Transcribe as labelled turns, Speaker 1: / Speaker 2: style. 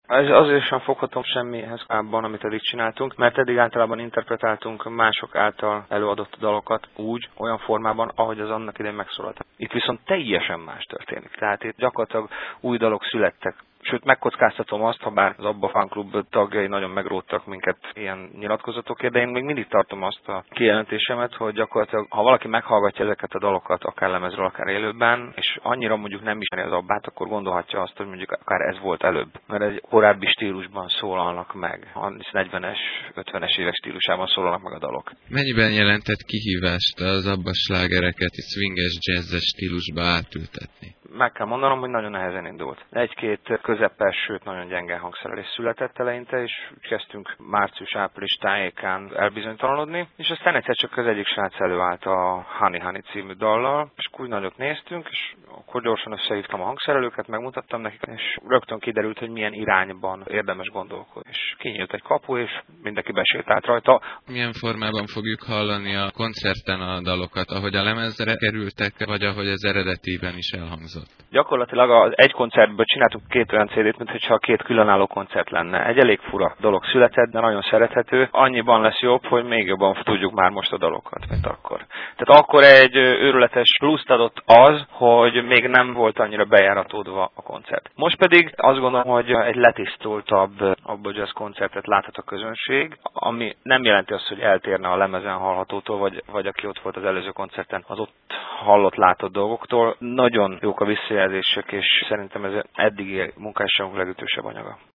Speaker 1: Ez azért sem foghatom semmihez abban, amit eddig csináltunk, mert eddig általában interpretáltunk mások által előadott dalokat úgy, olyan formában, ahogy az annak idején megszólalt. Itt viszont teljesen más történik. Tehát itt gyakorlatilag új dalok születtek. Sőt, megkockáztatom azt, ha bár az Abba Fan Club tagjai nagyon megróttak minket ilyen nyilatkozatokért, de én még mindig tartom azt a kijelentésemet, hogy gyakorlatilag, ha valaki meghallgatja ezeket a dalokat, akár lemezről, akár élőben, és annyira mondjuk nem ismeri az Abbát, akkor gondolhatja azt, hogy mondjuk akár ez volt előbb. Mert egy korábbi stílusban szólalnak meg, a 40-es, 50-es évek stílusában szólalnak meg a dalok.
Speaker 2: Mennyiben jelentett kihívást az Abba slágereket swinges, jazzes stílusba átültetni?
Speaker 1: Meg kell mondanom, hogy nagyon nehezen indult. Egy-két közepes, sőt nagyon gyenge hangszerelés született eleinte, és kezdtünk március-április tájékán elbizonytalanodni, és aztán egyszer csak az egyik srác előállt a Honey Honey című dallal, és úgy nagyot néztünk, és akkor gyorsan összehívtam a hangszerelőket, megmutattam nekik, és rögtön kiderült, hogy milyen irányban érdemes gondolkodni. És kinyílt egy kapu, és mindenki besétált rajta.
Speaker 2: Milyen formában fogjuk hallani a koncerten a dalokat, ahogy a lemezre kerültek, vagy ahogy az eredetiben is elhangzott?
Speaker 1: Gyakorlatilag az egy koncertből csináltuk két olyan CD-t, mintha két különálló koncert lenne. Egy elég fura dolog született, de nagyon szerethető. Annyiban lesz jobb, hogy még jobban tudjuk már most a dalokat, mint akkor. Tehát akkor egy őrületes pluszt adott az, hogy még nem volt annyira bejáratódva a koncert. Most pedig azt gondolom, hogy egy letisztultabb Abba Jazz koncertet láthat a közönség, ami nem jelenti azt, hogy eltérne a lemezen hallhatótól, vagy aki ott volt az előző koncerten, az ott hallott, látott dolgoktól. Nagyon jók a visszajelzések, és szerintem ez eddigi munkásságunk legütősebb anyaga.